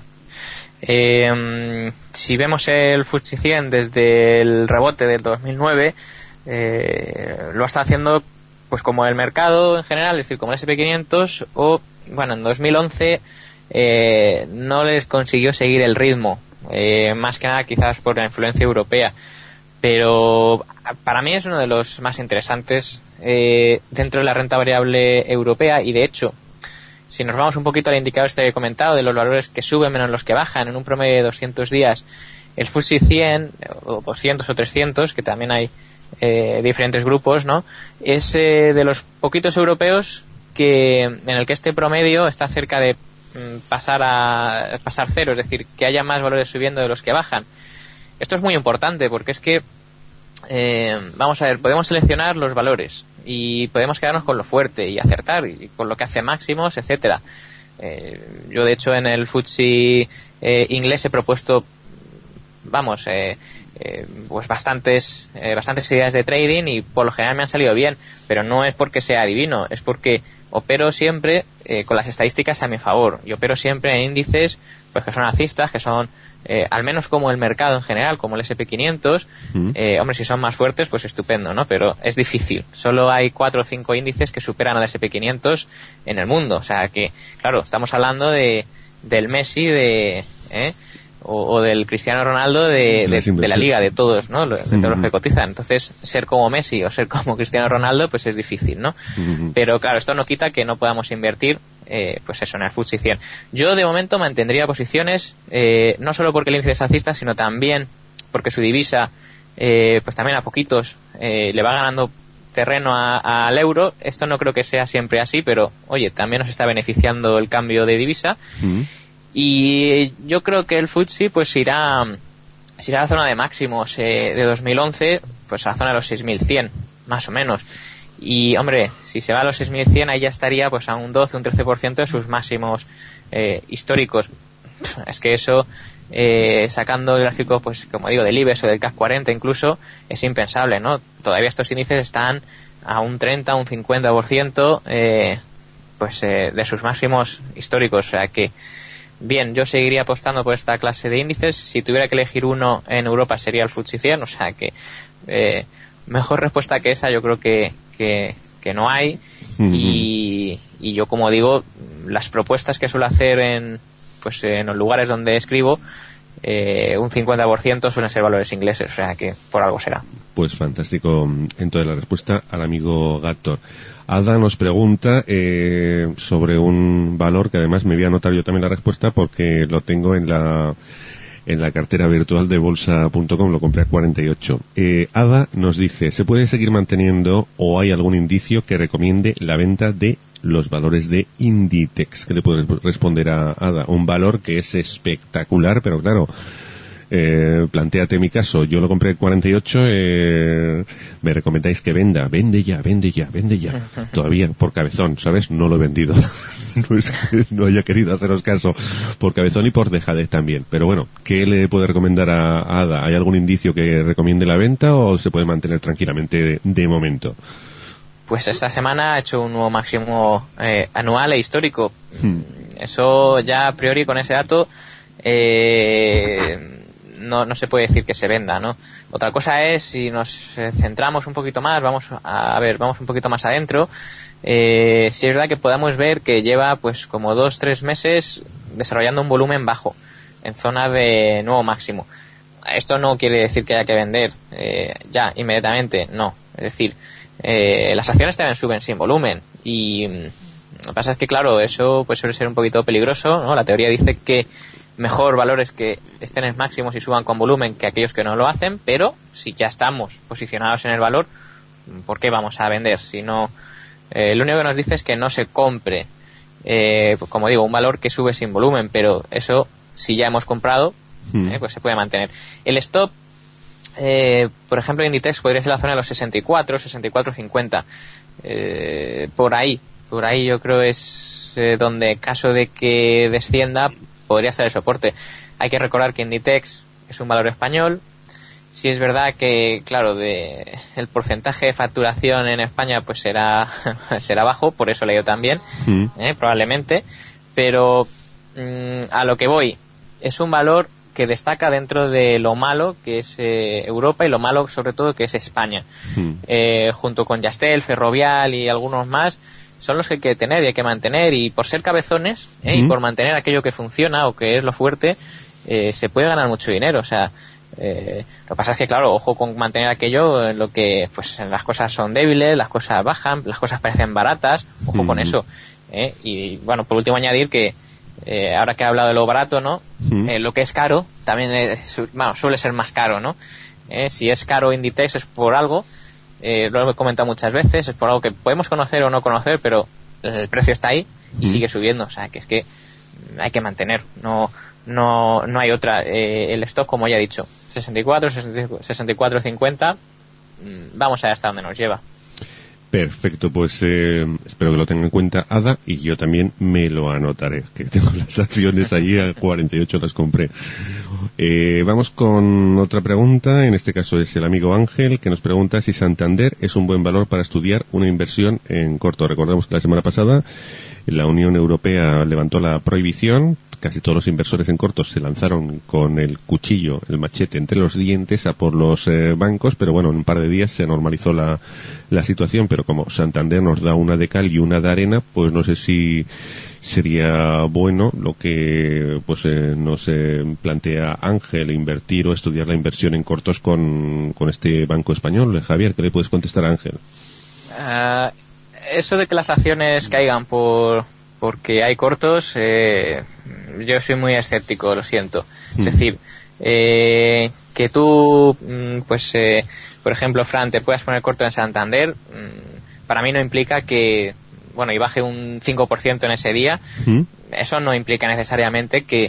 Si vemos el FTSE 100 desde el rebote del 2009, lo está haciendo pues como el mercado en general, es decir, como el S&P500, o bueno, en 2011 no les consiguió seguir el ritmo, más que nada quizás por la influencia europea, pero para mí es uno de los más interesantes dentro de la renta variable europea. Y de hecho, si nos vamos un poquito al indicador este que he comentado, de los valores que suben menos los que bajan en un promedio de 200 días, el FTSE 100 o 200 o 300, que también hay diferentes grupos, ¿no? Es de los poquitos europeos en el que este promedio está cerca de pasar cero, es decir, que haya más valores subiendo de los que bajan. Esto es muy importante porque es que vamos a ver, podemos seleccionar los valores y podemos quedarnos con lo fuerte y acertar y con lo que hace máximos, etcétera. Yo de hecho en el FTSE inglés he propuesto pues bastantes ideas de trading y por lo general me han salido bien, pero no es porque sea adivino, es porque opero siempre con las estadísticas a mi favor. Yo opero siempre en índices pues que son alcistas, que son al menos como el mercado en general, como el S&P 500. Hombre, si son más fuertes, pues estupendo, ¿no? Pero es difícil. Solo hay 4 o 5 índices que superan al S&P 500 en el mundo. O sea que, claro, estamos hablando del Messi, o del Cristiano Ronaldo de la liga, de todos, ¿no? De todos los que cotizan. Entonces, ser como Messi o ser como Cristiano Ronaldo, pues es difícil, ¿no? Pero claro, esto no quita que no podamos invertir, pues eso, en el FTSE 100. Yo, de momento, mantendría posiciones, no solo porque el índice es alcista, sino también porque su divisa, pues también a poquitos, le va ganando terreno al euro. Esto no creo que sea siempre así, pero, oye, también nos está beneficiando el cambio de divisa. Y yo creo que el FTSE pues irá a la zona de máximos de 2011, pues a la zona de los 6.100, más o menos. Y, hombre, si se va a los 6.100, ahí ya estaría pues a un 12, un 13% de sus máximos históricos. Es que eso, sacando el gráfico, pues como digo, del IBEX o del CAC 40 incluso, es impensable, ¿no? Todavía estos índices están a un 30, un 50%, de sus máximos históricos. O sea que, bien, yo seguiría apostando por esta clase de índices. Si tuviera que elegir uno en Europa sería el FTSE 100, o sea que mejor respuesta que esa yo creo que no hay. Y yo, como digo, las propuestas que suelo hacer en los lugares donde escribo, un 50% suelen ser valores ingleses, o sea que por algo será. Pues fantástico entonces la respuesta al amigo Gator. Ada nos pregunta sobre un valor que además me voy a anotar yo también la respuesta porque lo tengo en la cartera virtual de bolsa.com, lo compré a 48. Ada nos dice, ¿se puede seguir manteniendo o hay algún indicio que recomiende la venta de los valores de Inditex? ¿Qué le puedes responder a Ada? Un valor que es espectacular, pero claro, plantéate mi caso, yo lo compré en 48, me recomendáis que vende ya. Todavía por cabezón, ¿sabes? No lo he vendido. No es que no haya querido haceros caso, por cabezón y por dejadez también. Pero bueno, ¿qué le puede recomendar a Ada? ¿Hay algún indicio que recomiende la venta o se puede mantener tranquilamente de momento? Pues esta semana ha hecho un nuevo máximo anual e histórico. Eso ya a priori con ese dato no se puede decir que se venda, ¿no? Otra cosa es si nos centramos un poquito más, vamos un poquito más adentro. Si es verdad que podamos ver que lleva pues como 2-3 meses desarrollando un volumen bajo en zona de nuevo máximo. Esto no quiere decir que haya que vender ya inmediatamente, no. Es decir, las acciones también suben sin volumen y lo que pasa es que claro, eso pues suele ser un poquito peligroso, ¿no? La teoría dice que mejor valores que estén en máximos y suban con volumen que aquellos que no lo hacen, pero si ya estamos posicionados en el valor, ¿por qué vamos a vender? Si no, lo único que nos dice es que no se compre, como digo, un valor que sube sin volumen, pero eso si ya hemos comprado, pues se puede mantener. El stop, por ejemplo, Inditex podría ser la zona de los 64-50. Por ahí yo creo es donde en caso de que descienda podría estar el soporte. Hay que recordar que Inditex es un valor español. Sí es verdad que, claro, el porcentaje de facturación en España pues será bajo, por eso le he ido tan bien, probablemente, pero a lo que voy, es un valor que destaca dentro de lo malo que es Europa y lo malo sobre todo que es España. Junto con Yastel, Ferrovial y algunos más, son los que hay que tener y hay que mantener, y por ser cabezones y por mantener aquello que funciona o que es lo fuerte, se puede ganar mucho dinero. O sea, lo que pasa es que claro, ojo con mantener aquello en lo que pues las cosas son débiles, las cosas bajan, las cosas parecen baratas, ojo con eso. Y bueno, por último añadir que ahora que he hablado de lo barato, ¿no? Lo que es caro también suele ser más caro, ¿no? Si es caro Inditex es por algo, lo he comentado muchas veces, es por algo que podemos conocer o no conocer, pero el precio está ahí y sigue subiendo, o sea que es que hay que mantener, no hay otra. El stock, como ya he dicho, 64, 50, vamos a ver hasta dónde nos lleva. Perfecto, pues espero que lo tenga en cuenta Ada, y yo también me lo anotaré, que tengo las acciones allí a 48 las compré. Vamos con otra pregunta, en este caso es el amigo Ángel, que nos pregunta si Santander es un buen valor para estudiar una inversión en corto. Recordemos que la semana pasada la Unión Europea levantó la prohibición, casi todos los inversores en cortos se lanzaron con el cuchillo, el machete entre los dientes a por los bancos, pero bueno, en un par de días se normalizó la situación, pero como Santander nos da una de cal y una de arena, pues no sé si sería bueno lo que pues nos plantea Ángel, invertir o estudiar la inversión en cortos con este banco español. Javier, ¿qué le puedes contestar a Ángel? Eso de que las acciones caigan porque hay cortos, yo soy muy escéptico, lo siento. Es decir, que tú, por ejemplo, Fran, te puedas poner corto en Santander, para mí no implica que, y baje un 5% en ese día. Eso no implica necesariamente que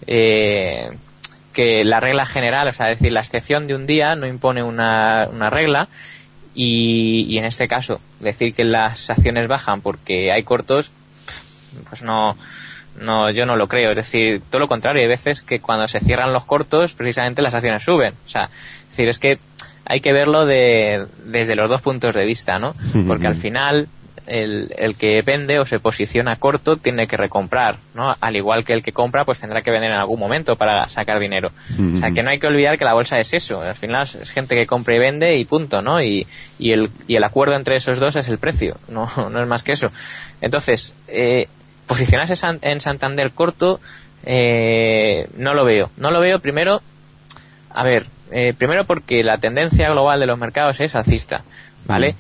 la regla general, o sea, es decir, la excepción de un día no impone una regla. Y en este caso, decir que las acciones bajan porque hay cortos, pues no, yo no lo creo. Es decir, todo lo contrario, hay veces que cuando se cierran los cortos, precisamente las acciones suben. O sea, es decir, es que hay que verlo desde los dos puntos de vista, ¿no? Porque al final, el que vende o se posiciona corto tiene que recomprar, ¿no? Al igual que el que compra, pues tendrá que vender en algún momento para sacar dinero. O sea, que no hay que olvidar que la bolsa es eso. Al final es gente que compra y vende y punto, ¿no? Y el acuerdo entre esos dos es el precio. No es más que eso. Entonces, posicionarse en Santander corto, no lo veo. No lo veo primero porque la tendencia global de los mercados es alcista, ¿vale?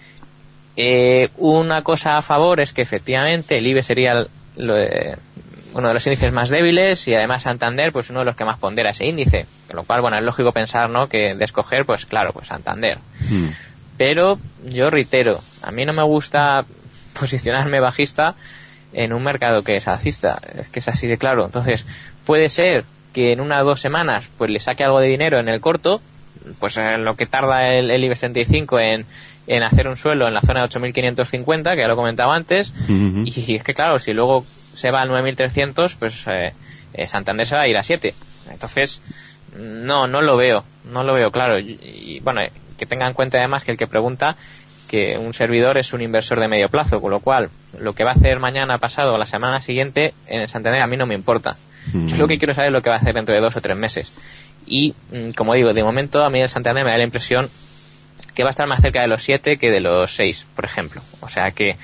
Una cosa a favor es que efectivamente el IBE sería uno de los índices más débiles y además Santander pues uno de los que más pondera ese índice, con lo cual es lógico pensar, ¿no?, que de escoger pues claro, pues Santander. Pero yo reitero, a mí no me gusta posicionarme bajista en un mercado que es alcista, es que es así de claro. Entonces puede ser que en 1 o 2 semanas pues le saque algo de dinero en el corto, pues en lo que tarda el IBEX 35 en hacer un suelo en la zona de 8.550, que ya lo comentaba antes, y es que claro, si luego se va a 9.300, pues Santander se va a ir a 7. Entonces, no lo veo claro. Y bueno, que tenga en cuenta además que el que pregunta, que un servidor es un inversor de medio plazo, con lo cual lo que va a hacer mañana, pasado o la semana siguiente en Santander a mí no me importa. Yo lo que quiero saber es lo que va a hacer dentro de 2 o 3 meses. Y, como digo, de momento a mí el Santander me da la impresión que va a estar más cerca de los 7 que de los 6, por ejemplo. O sea que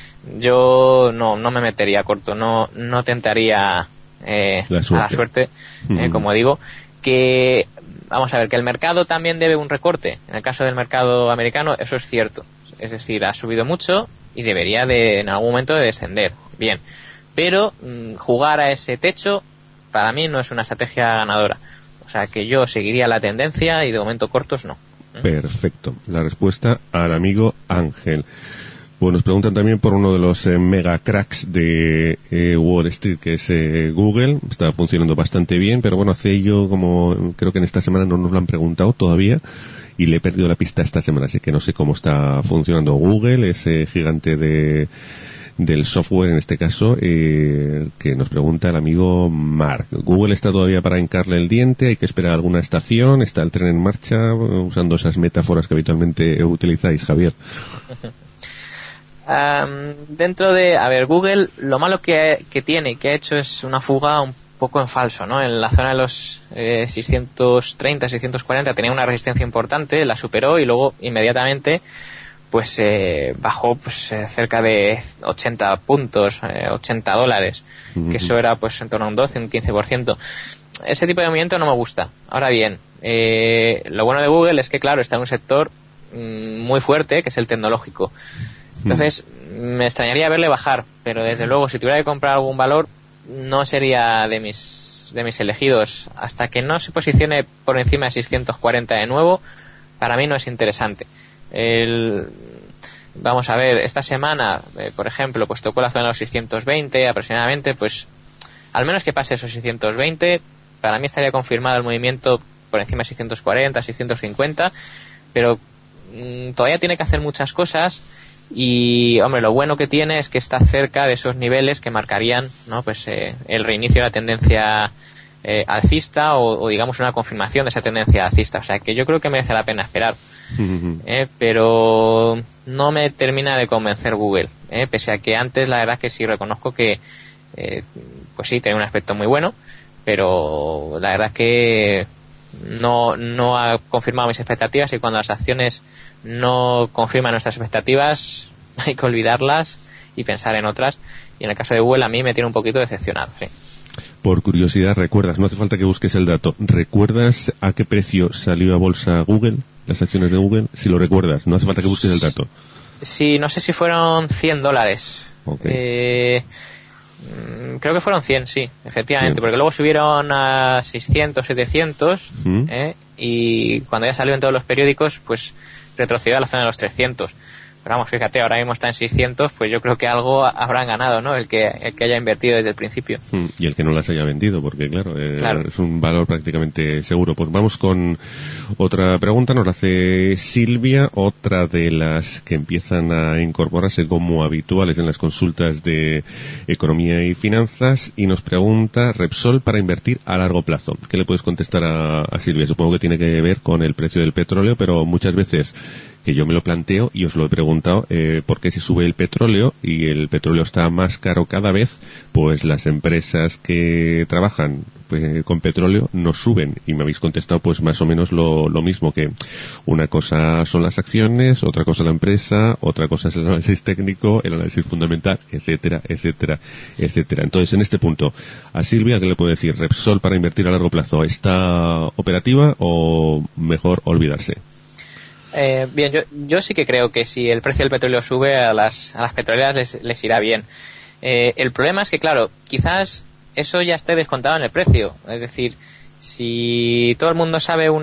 yo no me metería corto, no tentaría a la suerte, como digo, que vamos a ver, que el mercado también debe un recorte. En el caso del mercado americano, eso es cierto. Es decir, ha subido mucho y debería en algún momento de descender. Bien. Pero jugar a ese techo, para mí no es una estrategia ganadora. O sea que yo seguiría la tendencia y de momento cortos no. Perfecto. La respuesta al amigo Ángel. Pues nos preguntan también por uno de los mega cracks de Wall Street, que es Google. Está funcionando bastante bien, pero bueno, creo que en esta semana no nos lo han preguntado todavía y le he perdido la pista esta semana, así que no sé cómo está funcionando Google, ese gigante del software en este caso, que nos pregunta el amigo Mark. ¿Google está todavía para hincarle el diente? ¿Hay que esperar alguna estación? ¿Está el tren en marcha? Usando esas metáforas que habitualmente utilizáis, Javier. Google, lo malo que tiene y que ha hecho es una fuga un poco en falso, ¿no? En la zona de los 630, 640 tenía una resistencia importante, la superó y luego inmediatamente pues bajó pues cerca de 80 puntos, $80, que eso era pues en torno a un 12, un 15%. Ese tipo de movimiento no me gusta. Ahora bien, lo bueno de Google es que claro, está en un sector muy fuerte, que es el tecnológico. Entonces, me extrañaría verle bajar, pero desde luego, si tuviera que comprar algún valor, no sería de mis elegidos. Hasta que no se posicione por encima de 640 de nuevo, para mí no es interesante. Vamos a ver, esta semana, por ejemplo, pues tocó la zona de los 620 aproximadamente, pues al menos que pase esos 620, para mí estaría confirmado el movimiento por encima de 640, 650, pero todavía tiene que hacer muchas cosas y, hombre, lo bueno que tiene es que está cerca de esos niveles que marcarían, ¿no? Pues el reinicio de la tendencia alcista o digamos una confirmación de esa tendencia alcista, o sea que yo creo que merece la pena esperar. Pero no me termina de convencer Google, pese a que antes la verdad que sí reconozco que pues sí, tiene un aspecto muy bueno, pero la verdad que no ha confirmado mis expectativas, y cuando las acciones no confirman nuestras expectativas hay que olvidarlas y pensar en otras, y en el caso de Google a mí me tiene un poquito decepcionado, sí. Por curiosidad, ¿recuerdas? No hace falta que busques el dato. ¿Recuerdas a qué precio salió a bolsa Google, las acciones de Google? Si lo recuerdas, no hace falta que busques el dato. Sí, no sé si fueron $100. Okay. Creo que fueron 100, sí, efectivamente, 100. porque luego subieron a 600, 700, y cuando ya salió en todos los periódicos, pues retrocedió a la zona de los 300. Pero vamos, fíjate, ahora mismo está en 600, pues yo creo que algo habrán ganado, ¿no? El que haya invertido desde el principio. Y el que no las haya vendido, porque claro, es un valor prácticamente seguro. Pues vamos con otra pregunta, nos la hace Silvia, otra de las que empiezan a incorporarse como habituales en las consultas de economía y finanzas, y nos pregunta: Repsol para invertir a largo plazo. ¿Qué le puedes contestar a Silvia? Supongo que tiene que ver con el precio del petróleo, pero muchas veces que yo me lo planteo y os lo he preguntado, porque si sube el petróleo y el petróleo está más caro cada vez, pues las empresas que trabajan pues, con petróleo no suben, y me habéis contestado pues más o menos lo mismo, que una cosa son las acciones, otra cosa la empresa, otra cosa es el análisis técnico, el análisis fundamental, etcétera, etcétera, etcétera. Entonces, en este punto, a Silvia, ¿qué le puedo decir? ¿Repsol para invertir a largo plazo está operativa o mejor olvidarse? Bien, yo sí que creo que si el precio del petróleo sube, a las petroleras les irá bien. El problema es que, claro, quizás eso ya esté descontado en el precio. Es decir, si todo el mundo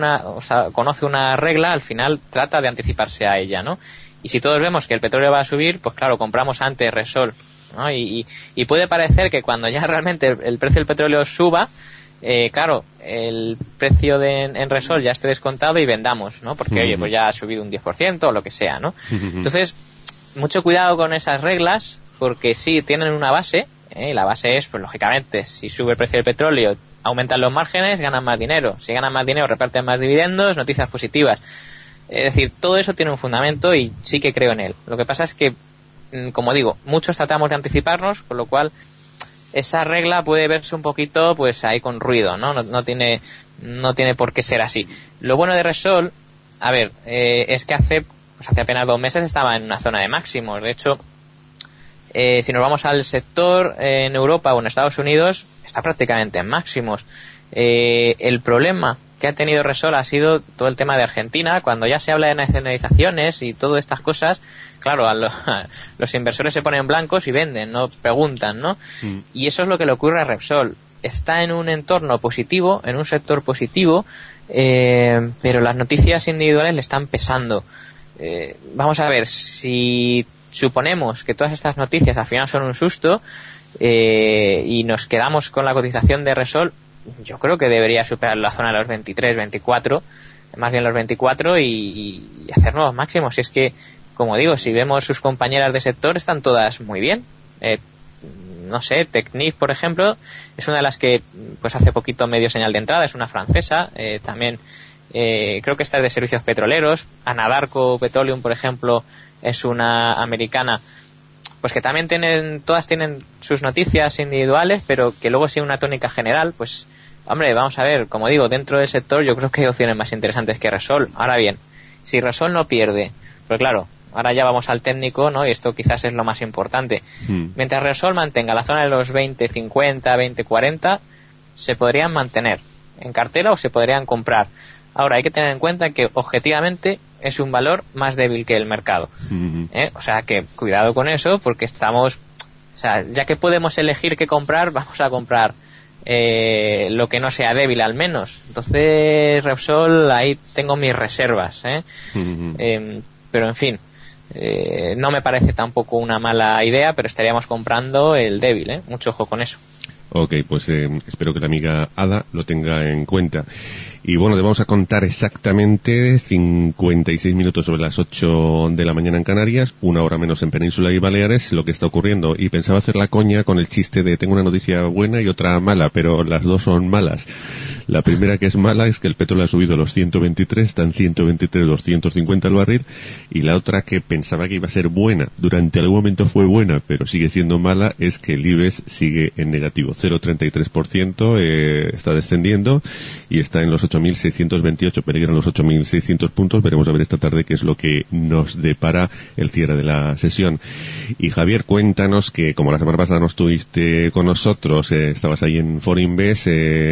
conoce una regla, al final trata de anticiparse a ella, ¿no? Y si todos vemos que el petróleo va a subir, pues claro, compramos antes Repsol, ¿no? Y puede parecer que cuando ya realmente el precio del petróleo suba, claro, el precio en Repsol ya esté descontado y vendamos, ¿no? Porque, oye, pues ya ha subido un 10% o lo que sea, ¿no? Entonces, mucho cuidado con esas reglas, porque sí tienen una base, y la base es, pues lógicamente, si sube el precio del petróleo, aumentan los márgenes, ganan más dinero. Si ganan más dinero, reparten más dividendos, noticias positivas. Es decir, todo eso tiene un fundamento y sí que creo en él. Lo que pasa es que, como digo, muchos tratamos de anticiparnos, con lo cual esa regla puede verse un poquito pues ahí con ruido, ¿no? No tiene por qué ser así. Lo bueno de Repsol, a ver, es que hace apenas 2 meses estaba en una zona de máximos. De hecho, si nos vamos al sector en Europa o en Estados Unidos, está prácticamente en máximos. El problema que ha tenido Repsol ha sido todo el tema de Argentina. Cuando ya se habla de nacionalizaciones y todas estas cosas, claro, los inversores se ponen blancos y venden, no preguntan, ¿no? Y eso es lo que le ocurre a Repsol. Está en un entorno positivo, en un sector positivo, pero las noticias individuales le están pesando. Vamos a ver, si suponemos que todas estas noticias al final son un susto, y nos quedamos con la cotización de Repsol, yo creo que debería superar la zona de los 23, 24, más bien los 24, y hacer nuevos máximos. Si es que, como digo, si vemos sus compañeras de sector, están todas muy bien. No sé, Technip, por ejemplo, es una de las que pues hace poquito medio señal de entrada, es una francesa. También creo que esta es de servicios petroleros. Anadarko Petroleum, por ejemplo, es una americana, pues que también todas tienen sus noticias individuales, pero que luego sigue una tónica general. Pues, hombre, vamos a ver, como digo, dentro del sector yo creo que hay opciones más interesantes que Repsol. Ahora bien, si Repsol no pierde, pues claro, ahora ya vamos al técnico, ¿no? Y esto quizás es lo más importante. Mientras Repsol mantenga la zona de los 20.50, 20.40, se podrían mantener en cartera o se podrían comprar. Ahora, hay que tener en cuenta que objetivamente es un valor más débil que el mercado. O sea que cuidado con eso, porque estamos O sea, ya que podemos elegir qué comprar, vamos a comprar lo que no sea débil al menos. Entonces, Repsol, ahí tengo mis reservas, pero en fin, no me parece tampoco una mala idea, pero estaríamos comprando el débil, mucho ojo con eso. Ok, pues espero que la amiga Ada lo tenga en cuenta. Y bueno, te vamos a contar exactamente 56 minutos sobre las 8 de la mañana en Canarias, 1 hora menos en Península y Baleares, lo que está ocurriendo. Y pensaba hacer la coña con el chiste de tengo una noticia buena y otra mala, pero las dos son malas. La primera, que es mala, es que el petróleo ha subido los 123, están 123, 250 el barril. Y la otra, que pensaba que iba a ser buena, durante algún momento fue buena, pero sigue siendo mala, es que el IBEX sigue en negativo. 0,33% está descendiendo y está en los 8.628, peligran los 8.600 puntos. Veremos a ver esta tarde qué es lo que nos depara el cierre de la sesión. Y Javier, cuéntanos que, como la semana pasada no estuviste con nosotros, estabas ahí en Forinvest,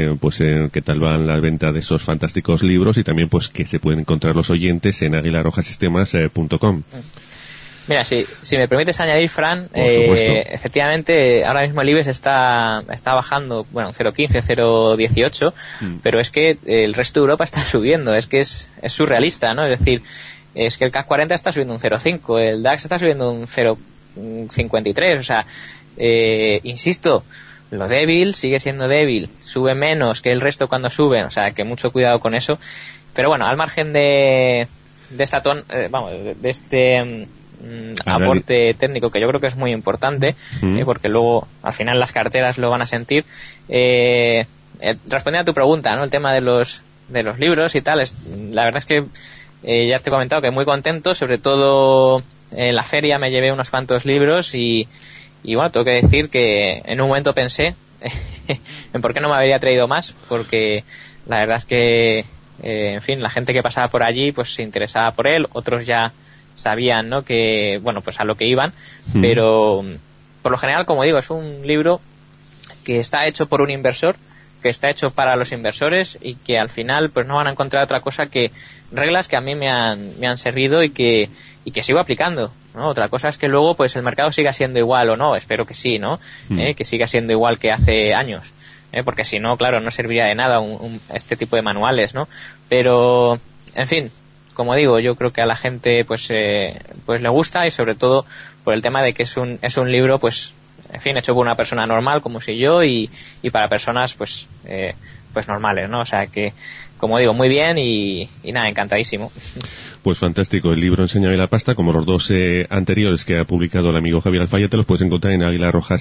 qué tal van las ventas de esos fantásticos libros y también pues que se pueden encontrar los oyentes en aguilarrojasistemas.com. Mira, si me permites añadir, Fran, efectivamente, ahora mismo el IBEX está bajando, bueno, 0,15, 0,18, pero es que el resto de Europa está subiendo, es que es surrealista, ¿no? Es decir, es que el CAC 40 está subiendo un 0,5, el DAX está subiendo un 0,53, o sea, insisto, lo débil sigue siendo débil, sube menos que el resto cuando suben, o sea, que mucho cuidado con eso, pero bueno, al margen de esta de este aporte técnico que yo creo que es muy importante, porque luego al final las carteras lo van a sentir. Respondiendo a tu pregunta, ¿no? El tema de los libros y tal, la verdad es que ya te he comentado que muy contento, sobre todo en la feria me llevé unos cuantos libros y bueno, tengo que decir que en un momento pensé en por qué no me habría traído más, porque la verdad es que en fin, la gente que pasaba por allí pues se interesaba por él, otros ya sabían, ¿no?, que bueno, pues a lo que iban, pero por lo general, como digo, es un libro que está hecho por un inversor, que está hecho para los inversores y que al final pues no van a encontrar otra cosa que reglas que a mí me han servido y que sigo aplicando, ¿no? Otra cosa es que luego pues el mercado siga siendo igual o no, espero que sí, ¿no? Que siga siendo igual que hace años, porque si no, claro, no serviría de nada este tipo de manuales, ¿no? Pero, en fin, como digo, yo creo que a la gente pues le gusta, y sobre todo por el tema de que es un libro pues en fin, hecho por una persona normal como soy yo y para personas pues normales, ¿no? O sea que, como digo, muy bien y nada, encantadísimo. Pues fantástico, el libro Enséñame la pasta, como los dos anteriores que ha publicado el amigo Javier Alfaya, te los puedes encontrar en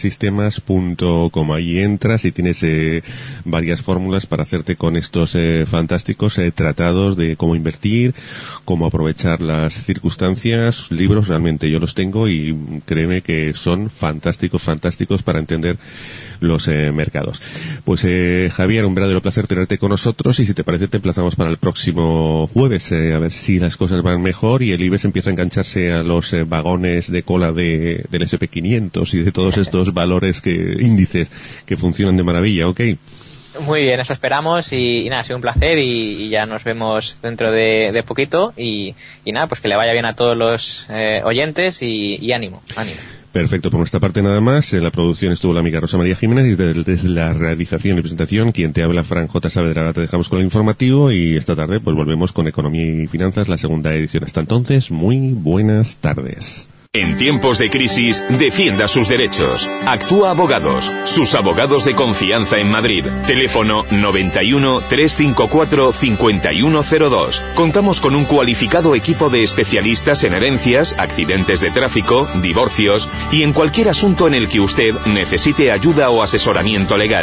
aguilarrojasistemas.com. Ahí entras y tienes varias fórmulas para hacerte con estos fantásticos tratados de cómo invertir, cómo aprovechar las circunstancias. Libros realmente yo los tengo y créeme que son fantásticos para entender los mercados. Pues Javier, un verdadero placer tenerte con nosotros, y si te parece te emplazamos para el próximo jueves, a ver si las cosas van mejor y el IBEX empieza a engancharse a los vagones de cola del SP500 y de todos estos valores, índices que funcionan de maravilla, ¿ok? Muy bien, eso esperamos y nada, ha sido un placer y ya nos vemos dentro de poquito y nada, pues que le vaya bien a todos los oyentes y ánimo. Perfecto, por nuestra parte nada más. En la producción estuvo la amiga Rosa María Jiménez y desde la realización y presentación quien te habla, Fran J. Saavedra. Ahora te dejamos con el informativo y esta tarde pues volvemos con Economía y Finanzas, la segunda edición. Hasta entonces, muy buenas tardes. En tiempos de crisis, defienda sus derechos. Actúa Abogados, sus abogados de confianza en Madrid. Teléfono 91 354 5102. Contamos con un cualificado equipo de especialistas en herencias, accidentes de tráfico, divorcios y en cualquier asunto en el que usted necesite ayuda o asesoramiento legal.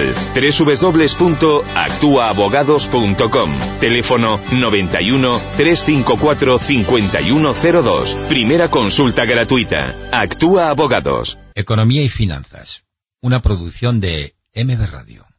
www.actuaabogados.com. Teléfono 91 354 5102. Primera consulta gratuita. Actúa Abogados. Economía y Finanzas, una producción de MB Radio.